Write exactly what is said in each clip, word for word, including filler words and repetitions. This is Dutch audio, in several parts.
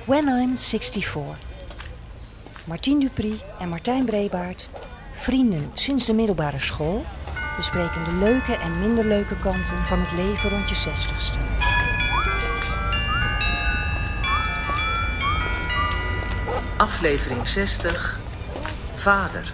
When I'm sixty-four. Martien Dupri en Martijn Brebaert, vrienden sinds de middelbare school, bespreken de leuke en minder leuke kanten van het leven rond je zestigste. Aflevering zestig. Vader.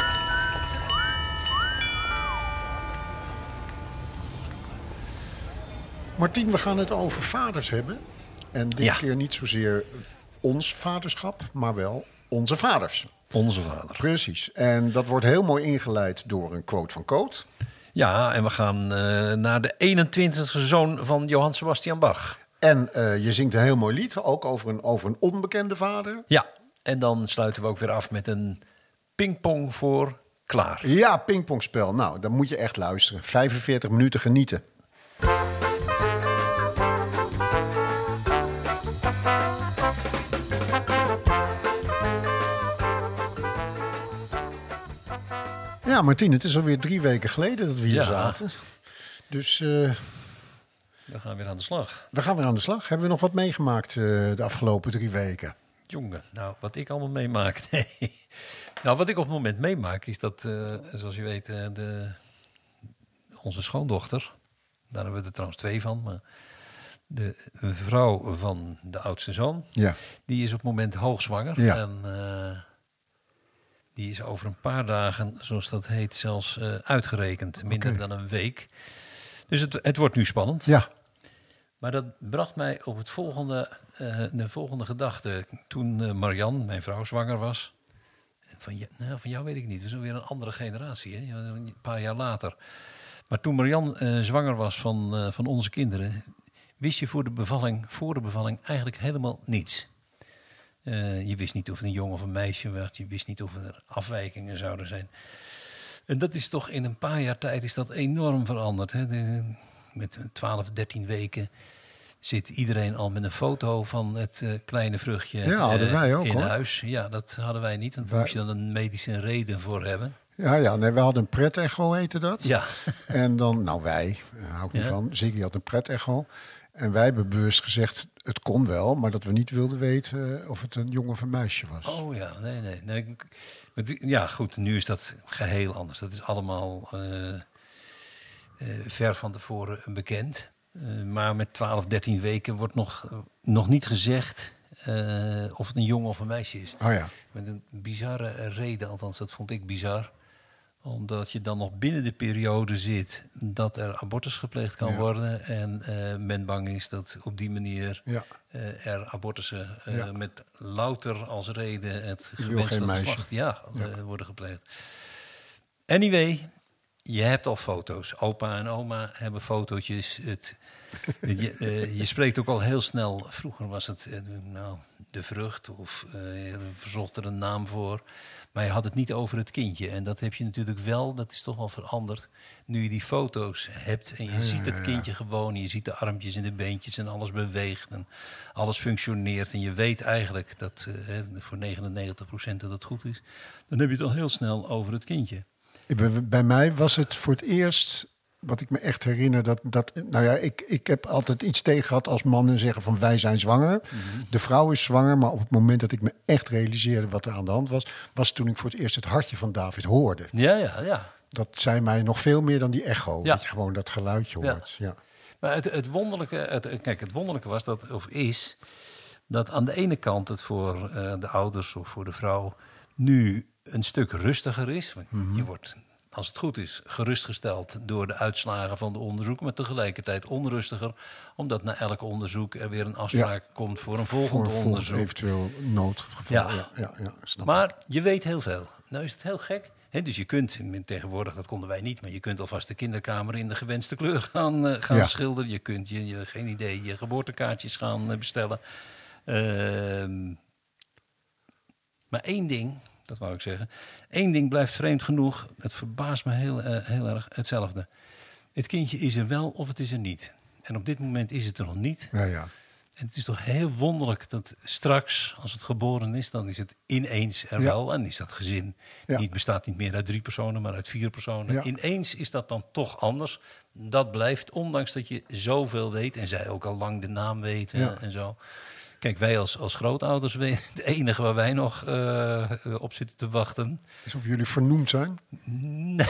Martien, we gaan het over vaders hebben. En dit Ja. keer niet zozeer ons vaderschap, maar wel onze vaders. Onze vader. Precies. En dat wordt heel mooi ingeleid door een quote van Coot. Ja, en we gaan uh, naar de eenentwintigste zoon van Johann Sebastian Bach. En uh, je zingt een heel mooi lied, ook over een, over een onbekende vader. Ja, en dan sluiten we ook weer af met een pingpong voor Klaar. Ja, pingpongspel. Nou, dan moet je echt luisteren. vijfenveertig minuten genieten. Ja, Martien, het is alweer drie weken geleden dat we hier Ja. zaten. Dus uh, We gaan weer aan de slag. we gaan weer aan de slag. Hebben we nog wat meegemaakt uh, de afgelopen drie weken? Jongen, nou, wat ik allemaal meemaak. Nee. Nou, wat ik op het moment meemaak is dat, uh, zoals je weet, uh, de, onze schoondochter, daar hebben we er trouwens twee van, maar de vrouw van de oudste zoon, Ja. die is op het moment hoogzwanger. Ja. En uh, die is over een paar dagen, zoals dat heet, zelfs uh, uitgerekend. Minder Oké. dan een week. Dus het, het wordt nu spannend. Ja. Maar dat bracht mij op het volgende, uh, de volgende gedachte. Toen uh, Marianne, mijn vrouw, zwanger was. Van, je, nou, van jou weet ik niet. We zijn weer een andere generatie. Hè? Een paar jaar later. Maar toen Marianne uh, zwanger was van, uh, van onze kinderen, wist je voor de bevalling, voor de bevalling eigenlijk helemaal niets. Uh, je wist niet of het een jongen of een meisje werd. Je wist niet of er afwijkingen zouden zijn. En dat is toch in een paar jaar tijd is dat enorm veranderd. Hè? De, met twaalf, dertien weken zit iedereen al met een foto van het uh, kleine vruchtje Ja, hadden uh, wij ook, in hoor. huis. Ja, dat hadden wij niet, want daar Wij- moest je dan een medische reden voor hebben. Ja, ja, nee, we hadden een pret-echo, heette dat. Ja, En dan, nou wij, daar hou ik niet Ja. van. Ziggy had een pret-echo. En wij hebben bewust gezegd, het kon wel, maar dat we niet wilden weten uh, of het een jongen of een meisje was. oh ja, nee, nee. nee. ik- maar die- Ja, goed, nu is dat geheel anders. Dat is allemaal uh, uh, ver van tevoren bekend. Uh, maar met twaalf, dertien weken wordt nog, uh, nog niet gezegd uh, of het een jongen of een meisje is. Oh ja, Met een bizarre reden, althans dat vond ik bizar. Omdat je dan nog binnen de periode zit dat er abortus gepleegd kan Ja. worden. En uh, men bang is dat op die manier ja. uh, er abortussen uh, Ja. met louter als reden het wil gewenste geen meisje. geslacht ja, Ja. uh, worden gepleegd. Anyway, je hebt al foto's. Opa en oma hebben fotootjes. Het, je, uh, je spreekt ook al heel snel. Vroeger was het uh, nou, de vrucht of uh, je verzocht er een naam voor. Maar je had het niet over het kindje. En dat heb je natuurlijk wel, dat is toch wel veranderd. Nu je die foto's hebt en je Ja, ziet ja, het ja. kindje gewoon. Je ziet de armpjes en de beentjes en alles beweegt. En alles functioneert. En je weet eigenlijk dat uh, voor negenennegentig procent dat het goed is. Dan heb je het al heel snel over het kindje. Ik ben- Bij mij was het voor het eerst, wat ik me echt herinner, dat, dat nou ja, ik, ik heb altijd iets tegen gehad als mannen zeggen van wij zijn zwanger. Mhm. De vrouw is zwanger, maar op het moment dat ik me echt realiseerde wat er aan de hand was, was toen ik voor het eerst het hartje van David hoorde. Ja, ja, ja. Dat zei mij nog veel meer dan die echo, Ja. dat je gewoon dat geluidje Ja. hoort. Ja. Maar het, het wonderlijke, het, kijk, het wonderlijke was dat, of is, dat aan de ene kant het voor uh, de ouders of voor de vrouw nu een stuk rustiger is. Want Mhm. je wordt, als het goed is, gerustgesteld door de uitslagen van de onderzoek, maar tegelijkertijd onrustiger, omdat na elk onderzoek er weer een afspraak komt voor een volgend Voor een onderzoek. volgend eventueel noodgeval. Ja. Ja, ja, ja, snap ik. Maar je weet heel veel. Nou is het heel gek. He, dus je kunt, tegenwoordig, dat konden wij niet, maar je kunt alvast de kinderkamer in de gewenste kleur gaan, uh, gaan Ja. schilderen. Je kunt je, je, geen idee, je geboortekaartjes gaan uh, bestellen. Ehm, maar één ding, dat wou ik zeggen. Één ding blijft vreemd genoeg. Het verbaast me heel, uh, heel erg hetzelfde. Het kindje is er wel of het is er niet. En op dit moment is het er nog niet. Ja, ja. En het is toch heel wonderlijk dat straks, als het geboren is, dan is het ineens er Ja. wel. En is dat gezin Ja. niet, bestaat niet meer uit drie personen, maar uit vier personen. Ja. Ineens is dat dan toch anders. Dat blijft, ondanks dat je zoveel weet. En zij ook al lang de naam weten Ja. en zo. Kijk, wij als, als grootouders, we- het enige waar wij nog uh, op zitten te wachten... Alsof jullie vernoemd zijn? Nee,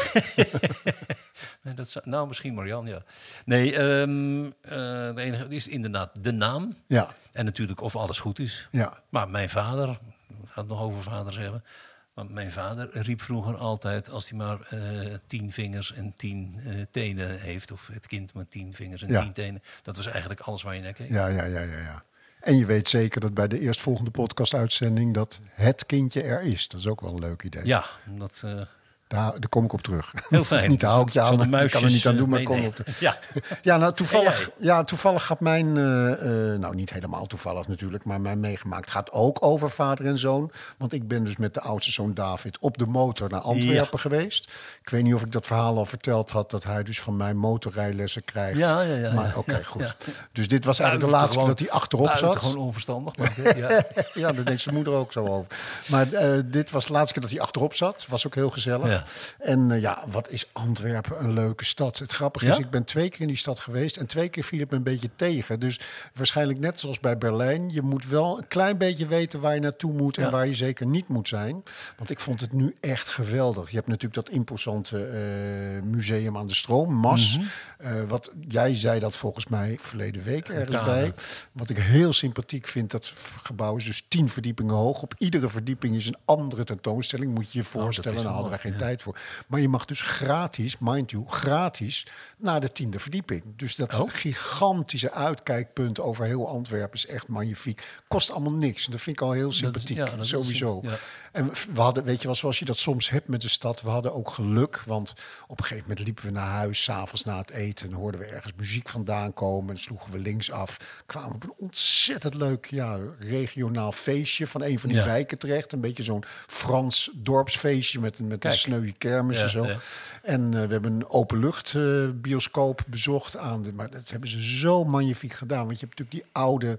nee dat zou, nou, misschien Marianne, ja. Nee, um, uh, de enige is inderdaad de naam. Ja. En natuurlijk of alles goed is. Ja. Maar mijn vader, ik ga het nog over vaders hebben... Want mijn vader riep vroeger altijd, als hij maar uh, tien vingers en tien uh, tenen heeft... of het kind met tien vingers en ja. tien tenen... dat was eigenlijk alles waar je naar keek. Ja, ja, ja, ja, ja. En je weet zeker dat bij de eerstvolgende podcast-uitzending... dat het kindje er is. Dat is ook wel een leuk idee. Ja, dat... Uh, Daar, daar kom ik op terug. Heel fijn. Niet de houtje aan, ik kan er niet aan doen, maar nee, kom nee. op. De... Ja. Ja, nou toevallig, ja, toevallig gaat mijn, uh, uh, nou niet helemaal toevallig natuurlijk, maar mijn meegemaakt gaat ook over vader en zoon. Want ik ben dus met de oudste zoon David op de motor naar Antwerpen ja. geweest. Ik weet niet of ik dat verhaal al verteld had, dat hij dus van mij motorrijlessen krijgt. Ja, ja, ja. Maar ja. oké, okay, goed. Ja. Dus dit was eigenlijk de laatste keer dat hij achterop zat. Gewoon onverstandig. Maar, ja. Ja, daar denkt zijn moeder ook zo over. Maar uh, dit was de laatste keer dat hij achterop zat. Was ook heel gezellig. Ja. En uh, ja, wat is Antwerpen een leuke stad. Het grappige ja? is, ik ben twee keer in die stad geweest... en twee keer viel het me een beetje tegen. Dus waarschijnlijk net zoals bij Berlijn... je moet wel een klein beetje weten waar je naartoe moet... en ja. waar je zeker niet moet zijn. Want ik vond het nu echt geweldig. Je hebt natuurlijk dat imposante uh, museum aan de stroom, M A S. Mm-hmm. Uh, wat, jij zei dat volgens mij verleden week ergens ja, bij. Wat ik heel sympathiek vind, dat gebouw is dus tien verdiepingen hoog. Op iedere verdieping is een andere tentoonstelling. Moet je je voorstellen, oh, daar hadden wij geen ja. tijd voor. Maar je mag dus gratis, mind you, gratis naar de tiende verdieping. Dus dat oh. gigantische uitkijkpunt over heel Antwerpen is echt magnifiek. Kost allemaal niks. Dat vind ik al heel sympathiek, dat is, ja, dat sowieso. Is, ja. En we hadden, weet je wel, zoals je dat soms hebt met de stad, we hadden ook geluk. Want op een gegeven moment liepen we naar huis, 's avonds na het eten, en hoorden we ergens muziek vandaan komen. En sloegen we links af. Kwamen we op een ontzettend leuk ja, regionaal feestje van een van die ja. wijken terecht. Een beetje zo'n Frans dorpsfeestje met, met een sneuwe kermis ja, en zo. Ja. En uh, we hebben een openlucht uh, bioscoop bezocht aan de, maar dat hebben ze zo magnifiek gedaan. Want je hebt natuurlijk die oude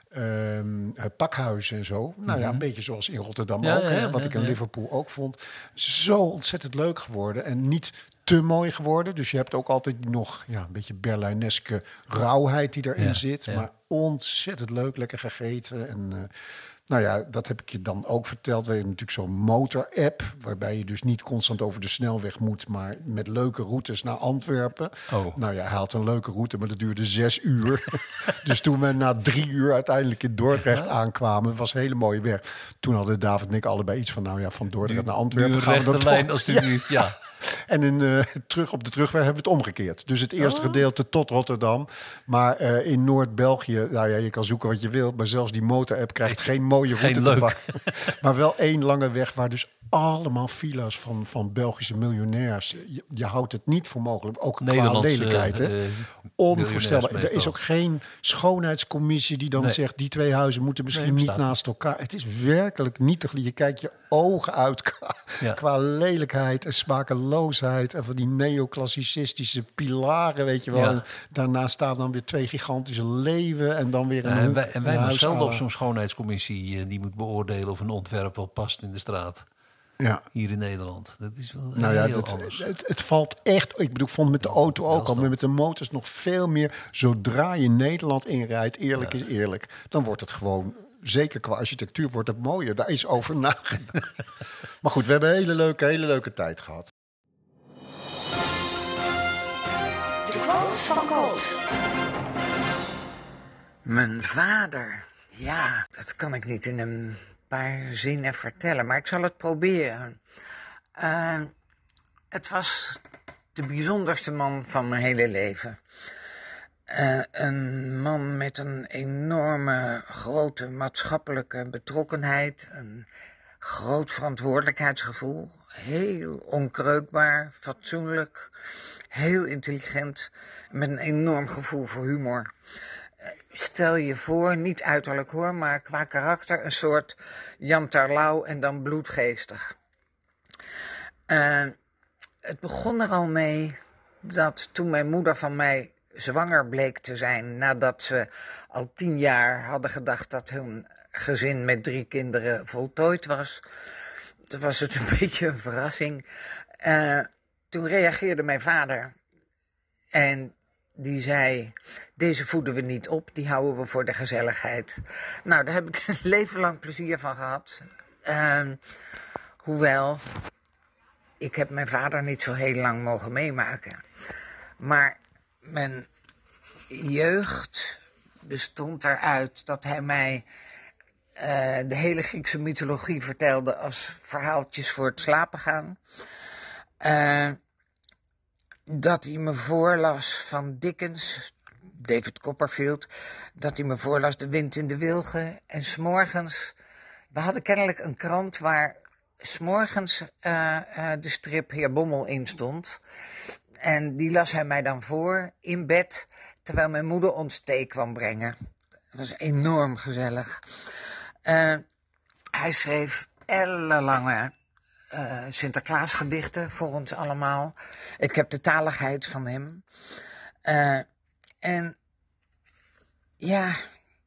Um, pakhuizen en zo. Mm-hmm. Nou ja, een beetje zoals in Rotterdam ja, ook. Ja, hè, wat ja, ik in ja. Liverpool ook vond. Zo ontzettend leuk geworden. En niet te mooi geworden. Dus je hebt ook altijd nog ja, een beetje Berlijneske rauwheid die erin ja, zit. Ja. Maar ontzettend leuk, lekker gegeten. En uh, nou ja, dat heb ik je dan ook verteld. We hebben natuurlijk zo'n motor-app, waarbij je dus niet constant over de snelweg moet, maar met leuke routes naar Antwerpen. Oh. Nou ja, hij had een leuke route, maar dat duurde zes uur. Dus toen we na drie uur uiteindelijk in Dordrecht aankwamen, was een hele mooie weg. Toen hadden David en ik allebei iets van, nou ja, van Dordrecht nu, naar Antwerpen gaan we dat lijn, toch. Alsjeblieft, ja. ja. En in, uh, terug op de terugweg hebben we het omgekeerd. Dus het eerste oh. gedeelte tot Rotterdam. Maar uh, in Noord-België, nou ja, je kan zoeken wat je wilt, maar zelfs die motor-app krijgt geen mooie route te pakken. Maar wel één lange weg waar dus allemaal villa's van, van Belgische miljonairs. Je, je houdt het niet voor mogelijk. Ook qua lelijkheid. Hè? Uh, Onvoorstelbaar. Er is ook geen schoonheidscommissie die dan nee. zegt, die twee huizen moeten misschien nee, niet naast elkaar. Het is werkelijk nietig. Je kijkt je ogen uit qua, ja. qua lelijkheid en smakeloosheid. En van die neoclassicistische pilaren, weet je wel. Ja. Daarnaast staan dan weer twee gigantische leeuwen en dan weer een. Ja, en wij, en wij moeten zelden op zo'n schoonheidscommissie uh, die moet beoordelen of een ontwerp wel past in de straat. Ja. Hier in Nederland. Dat is wel nou heel ja, dat, anders. Het, het valt echt. Ik bedoel, ik vond met de auto ook al, maar met de motors nog veel meer. Zodra je Nederland inrijdt, eerlijk ja. is eerlijk, dan wordt het gewoon, zeker qua architectuur, wordt het mooier. Daar is over nagedacht. Maar goed, we hebben een hele leuke, hele leuke tijd gehad. De quote van Colt. Mijn vader. Ja, dat kan ik niet in een paar zinnen vertellen, maar ik zal het proberen. Uh, het was de bijzonderste man van mijn hele leven. Uh, een man met een enorme grote maatschappelijke betrokkenheid, een groot verantwoordelijkheidsgevoel, heel onkreukbaar, fatsoenlijk, heel intelligent, met een enorm gevoel voor humor. Stel je voor, niet uiterlijk hoor, maar qua karakter een soort Jan Terlouw en dan bloedgeestig. Uh, het begon er al mee dat toen mijn moeder van mij zwanger bleek te zijn, nadat ze al tien jaar hadden gedacht dat hun gezin met drie kinderen voltooid was. Toen was het een beetje een verrassing. Uh, toen reageerde mijn vader en die zei, deze voeden we niet op, die houden we voor de gezelligheid. Nou, daar heb ik een leven lang plezier van gehad. Uh, hoewel, ik heb mijn vader niet zo heel lang mogen meemaken. Maar mijn jeugd bestond eruit dat hij mij uh, de hele Griekse mythologie vertelde als verhaaltjes voor het slapen gaan. Uh, dat hij me voorlas van Dickens, David Copperfield, dat hij me voorlas De Wind in de Wilgen. En 's morgens, we hadden kennelijk een krant waar 's morgens uh, uh, de strip Heer Bommel in stond. En die las hij mij dan voor in bed, terwijl mijn moeder ons thee kwam brengen. Dat was enorm gezellig. Uh, hij schreef ellenlange uh, Sinterklaasgedichten voor ons allemaal. Ik heb de taligheid van hem. Uh, en ja,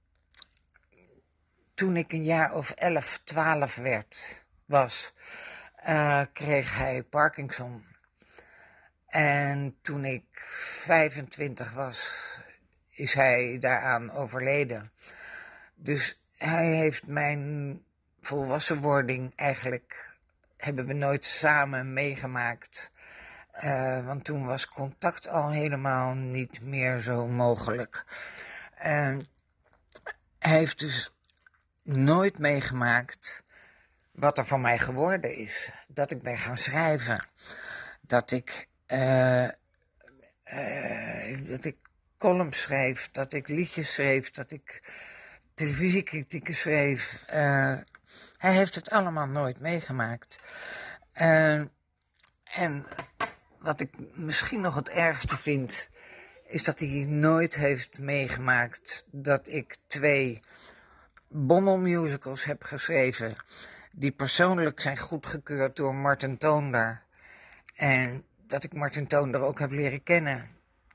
toen ik een jaar of elf, twaalf werd, was, uh, kreeg hij Parkinson. En toen ik vijfentwintig was, is hij daaraan overleden. Dus hij heeft mijn volwassenwording eigenlijk, hebben we nooit samen meegemaakt. Uh, want toen was contact al helemaal niet meer zo mogelijk. En hij heeft dus nooit meegemaakt wat er van mij geworden is. Dat ik ben gaan schrijven. Dat ik, uh, uh, dat ik columns schreef. Dat ik liedjes schreef. Dat ik televisiekritieken schreef. Uh, hij heeft het allemaal nooit meegemaakt. Uh, en wat ik misschien nog het ergste vind, is dat hij nooit heeft meegemaakt dat ik twee Bommel-musicals heb geschreven, die persoonlijk zijn goedgekeurd door Marten Toonder. En dat ik Marten Toonder ook heb leren kennen.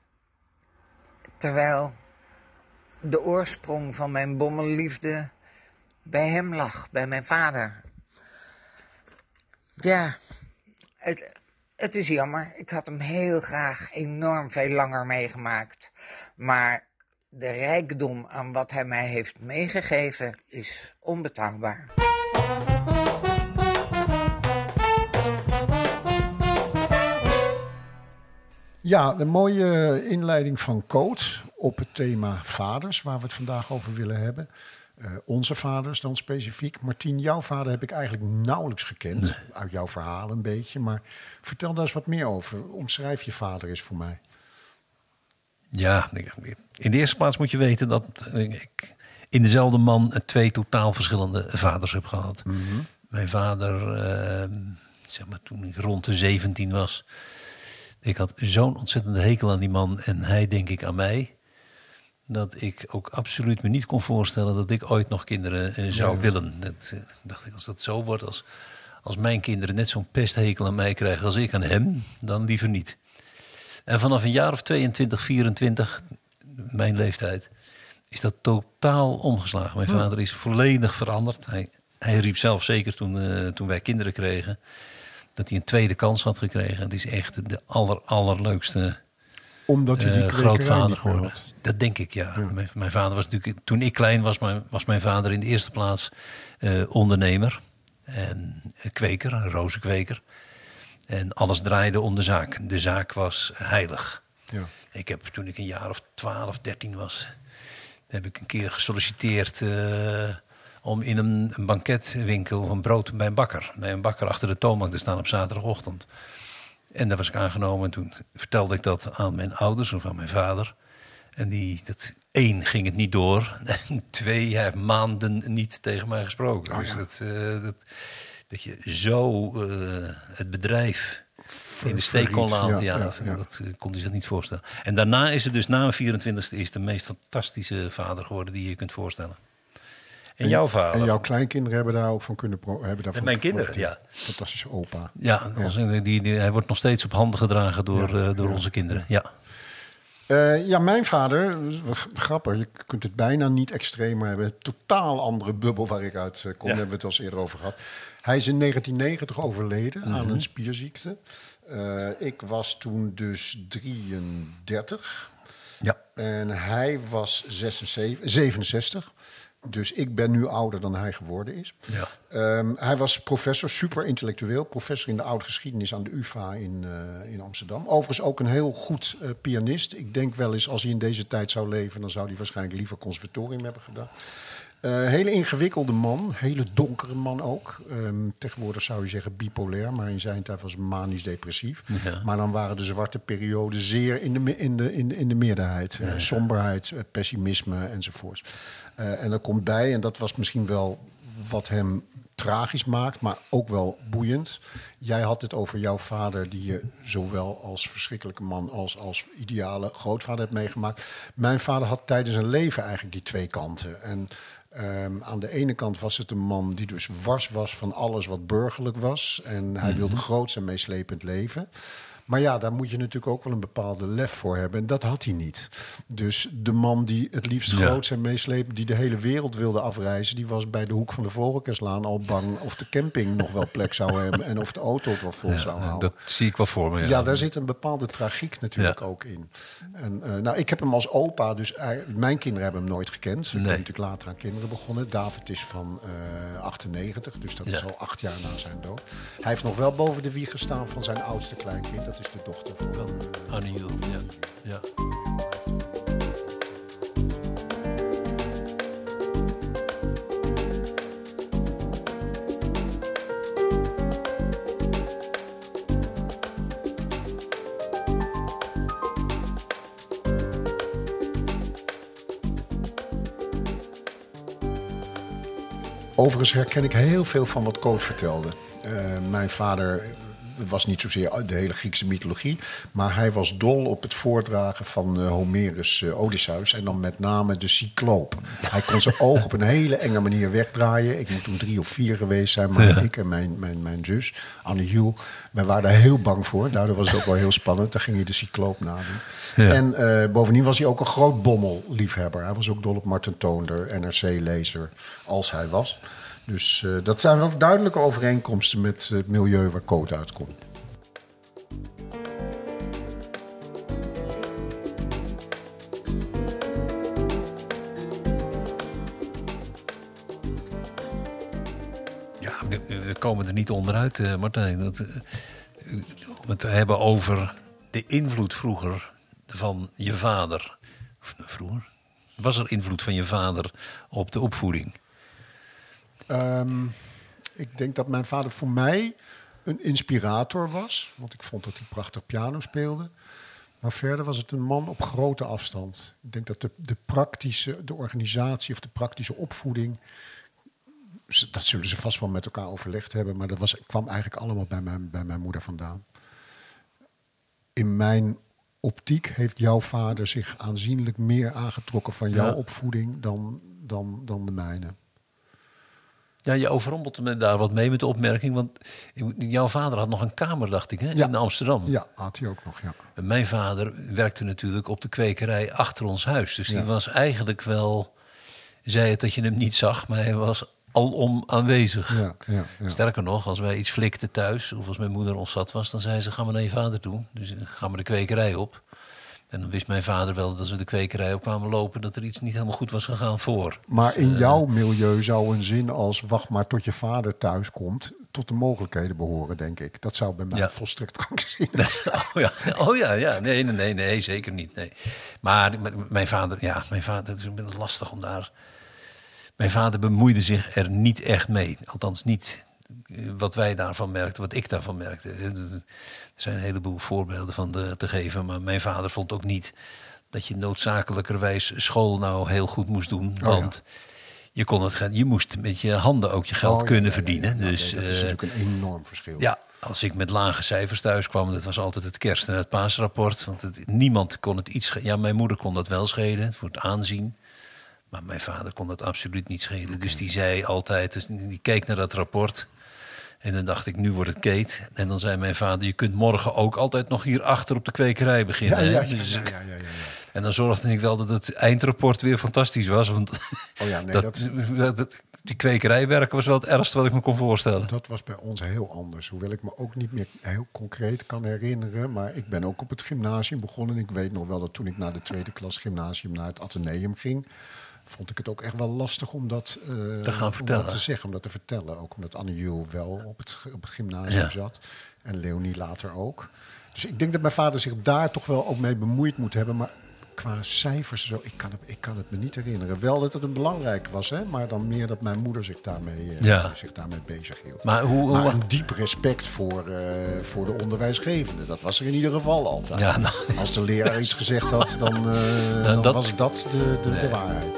Terwijl de oorsprong van mijn Bommelliefde bij hem lag, bij mijn vader. Ja, het, het is jammer. Ik had hem heel graag enorm veel langer meegemaakt. Maar de rijkdom aan wat hij mij heeft meegegeven is onbetaalbaar. Ja, een mooie inleiding van Coot op het thema vaders, waar we het vandaag over willen hebben. Uh, onze vaders dan specifiek. Martien, jouw vader heb ik eigenlijk nauwelijks gekend. Nee. Uit jouw verhaal een beetje. Maar vertel daar eens wat meer over. Omschrijf je vader eens voor mij. Ja, in de eerste plaats moet je weten dat ik in dezelfde man twee totaal verschillende vaders heb gehad. Mm-hmm. Mijn vader, uh, zeg maar toen ik rond de zeventien was, ik had zo'n ontzettende hekel aan die man en hij denk ik aan mij, dat ik ook absoluut me niet kon voorstellen dat ik ooit nog kinderen uh, zou ja. willen. Dat uh, dacht ik, als dat zo wordt, als, als mijn kinderen net zo'n pesthekel aan mij krijgen als ik aan hem, dan liever niet. En vanaf een jaar of tweeëntwintig, vierentwintig, mijn leeftijd, is dat totaal omgeslagen. Mijn hm. vader is volledig veranderd. Hij, hij riep zelf zeker toen, uh, toen wij kinderen kregen, dat hij een tweede kans had gekregen. Het is echt de aller, allerleukste Omdat hij die uh, grootvader geworden. Dat denk ik, ja. ja. Mijn, mijn vader was natuurlijk, toen ik klein was, mijn, was mijn vader in de eerste plaats uh, ondernemer en kweker, een rozenkweker. En alles draaide om de zaak. De zaak was heilig. Ja. Ik heb toen ik een jaar of twaalf, dertien was, heb ik een keer gesolliciteerd uh, om in een, een banketwinkel of een brood bij een bakker, bij een bakker achter de toonbank te staan op zaterdagochtend. En daar was ik aangenomen en toen vertelde ik dat aan mijn ouders of aan mijn vader. En die, dat, één, ging het niet door. En twee, hij heeft maanden niet tegen mij gesproken. Oh, ja. Dus dat, uh, dat, dat je zo uh, het bedrijf Ver, in de steek kon laten, ja, ja, ja, ja. dat uh, kon hij zich niet voorstellen. En daarna is het dus na mijn vierentwintigste is de meest fantastische vader geworden die je kunt voorstellen. En, en jouw vader. En jouw kleinkinderen hebben daar ook van kunnen pro- hebben daarvan. En mijn kinderen, ja. Fantastische opa. Ja, ja. Onze, die, die, hij wordt nog steeds op handen gedragen door, ja, uh, door ja. onze kinderen. Ja. Uh, ja, mijn vader, grappig, je kunt het bijna niet extremer hebben. Een totaal andere bubbel waar ik uit kom, ja. Daar hebben we het al eens eerder over gehad. Hij is in negentien negentig overleden mm-hmm. aan een spierziekte. Uh, ik was toen dus drieëndertig. Ja. En hij was zesenzeventig, zevenenzestig. Dus ik ben nu ouder dan hij geworden is. Ja. Um, hij was professor, super intellectueel. Professor in de oude geschiedenis aan de U vA in, uh, in Amsterdam. Overigens ook een heel goed uh, pianist. Ik denk wel eens, als hij in deze tijd zou leven... dan zou hij waarschijnlijk liever conservatorium hebben gedaan. Uh, hele ingewikkelde man, hele donkere man ook. Um, tegenwoordig zou je zeggen bipolair, maar in zijn tijd was manisch-depressief. Ja. Maar dan waren de zwarte perioden zeer in de, in de, in de, in de meerderheid. Uh, somberheid, uh, pessimisme enzovoorts. Uh, en dat komt bij, en dat was misschien wel wat hem tragisch maakt, maar ook wel boeiend. Jij had het over jouw vader, die je zowel als verschrikkelijke man als als ideale grootvader hebt meegemaakt. Mijn vader had tijdens zijn leven eigenlijk die twee kanten. En Um, aan de ene kant was het een man die dus wars was van alles wat burgerlijk was. En hij wilde groots en meeslepend leven. Maar ja, daar moet je natuurlijk ook wel een bepaalde lef voor hebben. En dat had hij niet. Dus de man die het liefst Ja. groots en meeslepend... die de hele wereld wilde afreizen... die was bij de hoek van de Vogelkerslaan al bang... of de camping nog wel plek zou hebben... en of de auto het wel vol Ja, zou houden. dat zie ik wel voor me. Ja. Ja, ja, daar zit een bepaalde tragiek natuurlijk Ja. ook in. En, uh, nou, ik heb hem als opa, dus uh, mijn kinderen hebben hem nooit gekend. Ik ben Nee. natuurlijk later aan kinderen begonnen. David is van uh, achtennegentig, dus dat Ja. is al acht jaar na zijn dood. Hij heeft nog wel boven de wieg gestaan van zijn oudste kleinkind. Dat is de dochter van... Van Annie Hiel, ja. ja. Overigens herken ik heel veel van wat Koos vertelde. Uh, mijn vader was niet zozeer de hele Griekse mythologie... maar hij was dol op het voordragen van uh, Homerus uh, Odysseus... en dan met name de cycloop. Hij kon zijn oog op een hele enge manier wegdraaien. Ik moet toen drie of vier geweest zijn, maar ja. ik en mijn, mijn, mijn zus, Anne Hiel... wij waren daar heel bang voor. Daardoor was het ook wel heel spannend. Dan ging hij de cycloop nadoen. Ja. En uh, bovendien was hij ook een groot bommelliefhebber. Hij was ook dol op Marten Toonder, N R C-lezer, als hij was... Dus uh, dat zijn wel duidelijke overeenkomsten met het milieu waar Koot uitkomt. Ja, we, we komen er niet onderuit, uh, Martijn. Dat, uh, om het te hebben over de invloed vroeger van je vader. Of, vroeger? Was er invloed van je vader op de opvoeding? Um, ik denk dat mijn vader voor mij een inspirator was. Want ik vond dat hij prachtig piano speelde. Maar verder was het een man op grote afstand. Ik denk dat de, de praktische, de organisatie of de praktische opvoeding... dat zullen ze vast wel met elkaar overlegd hebben... maar dat was, kwam eigenlijk allemaal bij mijn, bij mijn moeder vandaan. In mijn optiek heeft jouw vader zich aanzienlijk meer aangetrokken... van jouw ja. opvoeding dan, dan, dan de mijne. Ja, je overrompelt me daar wat mee met de opmerking. Want jouw vader had nog een kamer, dacht ik, hè, ja. in Amsterdam. Ja, had hij ook nog, ja. En mijn vader werkte natuurlijk op de kwekerij achter ons huis. Dus ja. die was eigenlijk wel... zei het dat je hem niet zag, maar hij was alom aanwezig. Ja, ja, ja. Sterker nog, als wij iets flikten thuis... of als mijn moeder ons zat was, dan zei ze... ga maar naar je vader toe. Dus gaan we de kwekerij op. En dan wist mijn vader wel dat als we de kwekerij op kwamen lopen... dat er iets niet helemaal goed was gegaan voor. Maar dus, in uh, jouw milieu zou een zin als... wacht maar tot je vader thuis komt... tot de mogelijkheden behoren, denk ik. Dat zou bij mij ja. volstrekt krankzinnig zijn. Oh ja, oh ja, ja. Nee, nee, nee, nee, zeker niet. Nee. Maar mijn vader, ja, mijn vader, het is een beetje lastig om daar... Mijn vader bemoeide zich er niet echt mee. Althans niet wat wij daarvan merkten, wat ik daarvan merkte. Er zijn een heleboel voorbeelden van de, te geven. Maar mijn vader vond ook niet dat je noodzakelijkerwijs school nou heel goed moest doen. Oh, want ja. je, kon het, je moest met je handen ook je geld oh, kunnen ja, ja, verdienen. Ja, ja, dus, nee, dat is uh, natuurlijk een enorm verschil. Ja, als ik met lage cijfers thuis kwam, dat was altijd het kerst- en het paasrapport. Want het, niemand kon het iets schelen. Ja, mijn moeder kon dat wel schelen, voor het aanzien. Maar mijn vader kon dat absoluut niet schelen. Okay. Dus die zei altijd, dus die keek naar dat rapport. En dan dacht ik, nu wordt het Kate. En dan zei mijn vader, je kunt morgen ook altijd nog hier achter op de kwekerij beginnen. Ja, ja, ja, dus ja, ja, ja, ja, ja. En dan zorgde ik wel dat het eindrapport weer fantastisch was. Want oh ja, nee, dat, dat... dat, dat die kwekerij werken was wel het ergste wat ik me kon voorstellen. Dat was bij ons heel anders. Hoewel ik me ook niet meer heel concreet kan herinneren. Maar ik ben ook op het gymnasium begonnen. Ik weet nog wel dat toen ik naar de tweede klas gymnasium naar het Atheneum ging, vond ik het ook echt wel lastig om dat, uh, te gaan vertellen. Om dat te zeggen, om dat te vertellen. Ook omdat Anne Jul wel op het, op het gymnasium ja. zat. En Leonie later ook. Dus ik denk dat mijn vader zich daar toch wel ook mee bemoeid moet hebben. Maar qua cijfers, zo, ik, kan het, ik kan het me niet herinneren. Wel dat het een belangrijk was, hè, maar dan meer dat mijn moeder zich daarmee, uh, ja. zich daarmee bezig hield. Maar, hoe, maar hoe, een diep respect voor, uh, voor de onderwijsgevende. Dat was er in ieder geval altijd. Ja, nou, als de leraar iets gezegd had, dan, uh, nou, dan dat, was dat de, de, nee. de waarheid.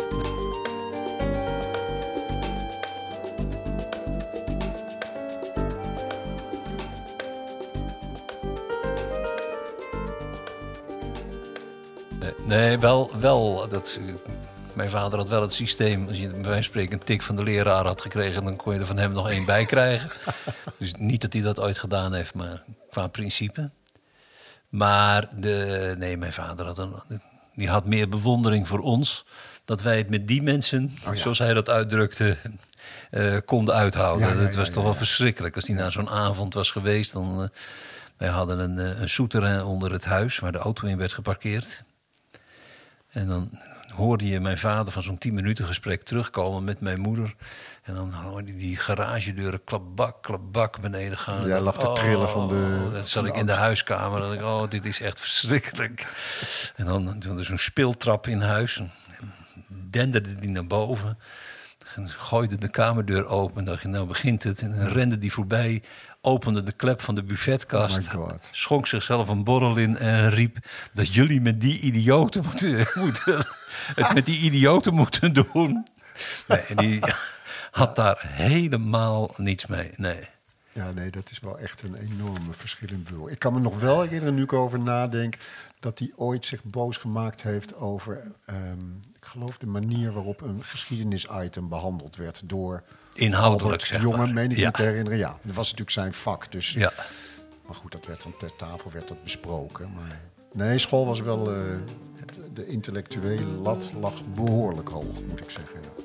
Nee, wel, wel dat, mijn vader had wel het systeem. Als je bij wijze van spreken een tik van de leraar had gekregen, dan kon je er van hem nog één bij krijgen. Dus niet dat hij dat ooit gedaan heeft, maar qua principe. Maar de, nee, mijn vader had, een, die had meer bewondering voor ons. Dat wij het met die mensen, oh ja. zoals hij dat uitdrukte, uh, konden uithouden. Ja, ja, ja, dat was ja, toch wel ja. verschrikkelijk. Als hij na zo'n avond was geweest, dan... Uh, wij hadden een, een souterrain onder het huis waar de auto in werd geparkeerd. En dan hoorde je mijn vader van zo'n tien minuten gesprek terugkomen met mijn moeder. En dan hoorde je die garagedeuren klapbak, klapbak beneden gaan. Ja, lag te trillen oh, van de... Dan zat ik in de huiskamer en dacht ik, oh, dit is echt verschrikkelijk. En dan toen er zo'n speeltrap in huis. En denderde die naar boven. En gooide de kamerdeur open en dacht je, nou begint het. En dan rende die voorbij, opende de klep van de buffetkast, oh schonk zichzelf een borrel in en riep dat jullie met die idioten moeten, moeten, het met die idioten moeten doen. Nee, en die had daar helemaal niets mee, nee. Ja, nee, dat is wel echt een enorme verschil in bedoel. Ik kan me nog wel herinneren, nu ik over nadenk, dat hij ooit zich boos gemaakt heeft over, um, ik geloof de manier waarop een geschiedenisitem behandeld werd door inhoudelijk, Albert de Jonge, meen ik ja. me te herinneren. Ja, dat was natuurlijk zijn vak. Dus, ja. Maar goed, dat werd dan ter tafel werd dat besproken. Maar nee, school was wel, uh, de intellectuele lat lag behoorlijk hoog, moet ik zeggen. Ja.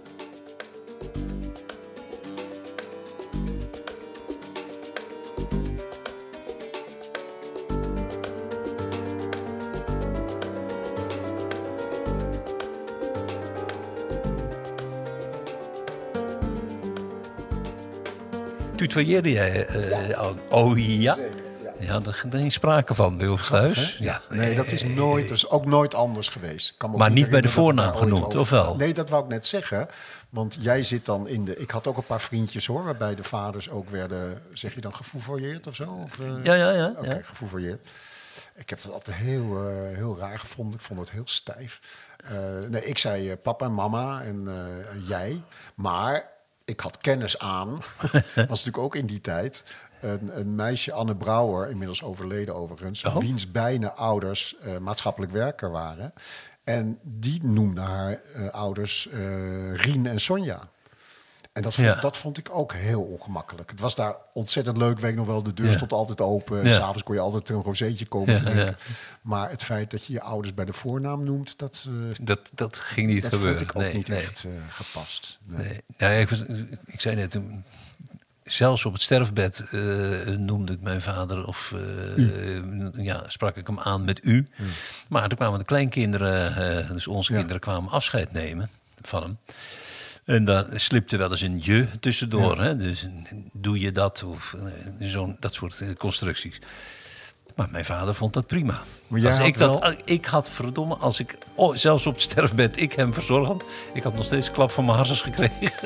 Tutoieerde jij? Uh, ja. Oh ja? Zeker, ja. Ja, er is geen sprake van bij ons thuis. Ja. Nee, dat is nooit, dat is ook nooit anders geweest. Kan me maar niet bij de voornaam genoemd, of wel? Nee, dat wou ik net zeggen. Want jij zit dan in de... Ik had ook een paar vriendjes hoor, waarbij de vaders ook werden... Zeg je dan gefouvoyeerd of zo? Of, uh, ja, ja, ja. Oké, okay, ja. gefouvoyeerd. Ik heb dat altijd heel, uh, heel raar gevonden. Ik vond het heel stijf. Uh, nee, ik zei uh, papa en mama en uh, jij. Maar... Ik had kennis aan, was natuurlijk ook in die tijd, een, een meisje, Anne Brouwer, inmiddels overleden overigens, oh. wiens beide ouders uh, maatschappelijk werker waren. En die noemde haar uh, ouders uh, Rien en Sonja. En dat vond, ja. dat vond ik ook heel ongemakkelijk. Het was daar ontzettend leuk, weet ik nog wel. De deur ja. stond altijd open. Ja. S'avonds kon je altijd een rozeetje komen ja, drinken. Ja. Maar het feit dat je je ouders bij de voornaam noemt... Dat, uh, dat, dat ging niet dat gebeuren. Dat vond ik ook nee, niet nee. echt uh, gepast. Nee. Nee. Ja, ik, was, ik zei net... Zelfs op het sterfbed uh, noemde ik mijn vader... of uh, uh, ja, sprak ik hem aan met u. Mm. Maar toen kwamen de kleinkinderen... Uh, dus onze ja. kinderen kwamen afscheid nemen van hem... En dan slipte wel eens een je tussendoor. Ja. Hè? Dus doe je dat of zo'n dat soort constructies. Maar mijn vader vond dat prima. Maar als ik, dat, wel... ik had verdomme, als ik oh, zelfs op het sterfbed ik hem verzorgd had, ik had nog steeds een klap van mijn harses gekregen.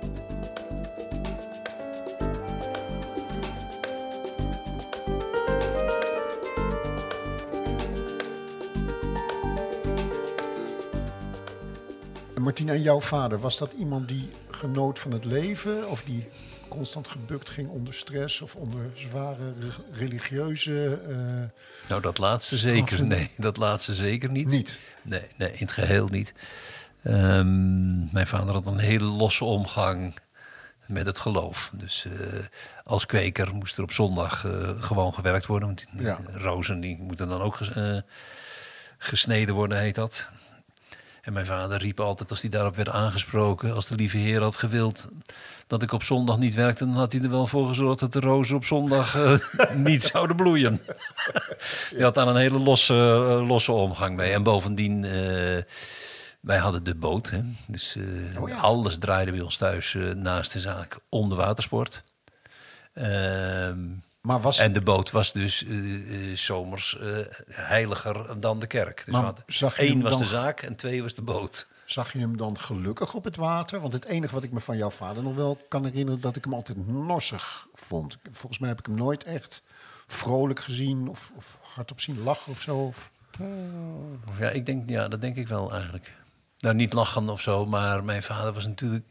Martien, en jouw vader, was dat iemand die genoot van het leven? Of die constant gebukt ging onder stress of onder zware religieuze... Uh, nou, dat laatste straffen? zeker. Nee, dat laatste zeker niet. Niet? Nee, nee, in het geheel niet. Um, mijn vader had een hele losse omgang met het geloof. Dus uh, als kweker moest er op zondag uh, gewoon gewerkt worden. Want die ja. rozen die moeten dan ook ges, uh, gesneden worden, heet dat. En mijn vader riep altijd, als hij daarop werd aangesproken... als de lieve Heer had gewild dat ik op zondag niet werkte... dan had hij er wel voor gezorgd dat de rozen op zondag uh, niet zouden bloeien. Die had daar een hele losse, uh, losse omgang mee. En bovendien, uh, wij hadden de boot. Hè? Dus uh, oh ja. alles draaide bij ons thuis uh, naast de zaak om de watersport. Uh, maar was... En de boot was dus uh, uh, zomers uh, heiliger dan de kerk. Dus maar had, één was dan... de zaak en twee was de boot. Zag je hem dan gelukkig op het water? Want het enige wat ik me van jouw vader nog wel kan herinneren... dat ik hem altijd norsig vond. Volgens mij heb ik hem nooit echt vrolijk gezien... of, of hardop zien lachen of zo. Of... Ja, ik denk, ja, dat denk ik wel eigenlijk. Nou, niet lachen of zo, maar mijn vader was natuurlijk...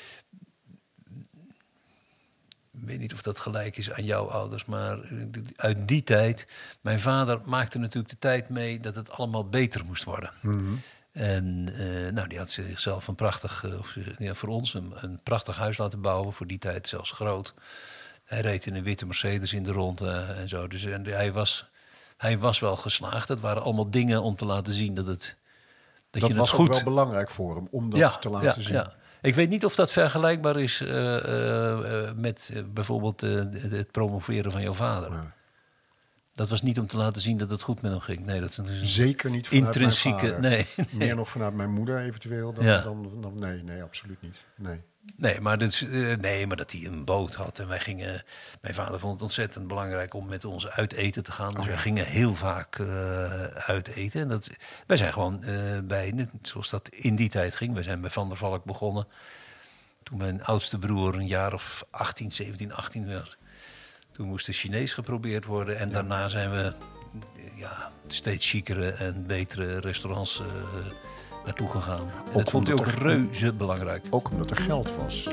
Ik weet niet of dat gelijk is aan jouw ouders, maar uit die tijd... Mijn vader maakte natuurlijk de tijd mee dat het allemaal beter moest worden. Mm-hmm. En uh, nou, die had zichzelf een prachtig, uh, of, ja, voor ons een, een prachtig huis laten bouwen. Voor die tijd zelfs groot. Hij reed in een witte Mercedes in de ronde uh, en zo. Dus en hij, was, hij was wel geslaagd. Het waren allemaal dingen om te laten zien dat het dat, dat je was het goed... ook wel belangrijk voor hem, om dat ja, te laten ja, zien. Ja. Ik weet niet of dat vergelijkbaar is uh, uh, met uh, bijvoorbeeld uh, het promoveren van jouw vader. Nee. Dat was niet om te laten zien dat het goed met hem ging. Nee, dat is een zeker niet vanuit intrinsieke. Mijn nee, nee. Meer nog vanuit mijn moeder eventueel. Dan, ja. dan, dan, nee, nee, absoluut niet. Nee. Nee, maar dat, uh, nee, maar dat hij een boot had. En wij gingen. Mijn vader vond het ontzettend belangrijk om met ons uit eten te gaan. Dus oh, ja. wij gingen heel vaak uh, uit eten. En dat, wij zijn gewoon uh, bij, net zoals dat in die tijd ging. Wij zijn bij Van der Valk begonnen. Toen mijn oudste broer een jaar of achttien, zeventien, achttien was. Toen moest de Chinees geprobeerd worden. En ja. daarna zijn we ja, steeds chicere en betere restaurants uh, naartoe gegaan. En dat vond hij ook er, reuze belangrijk. Ook omdat er geld was.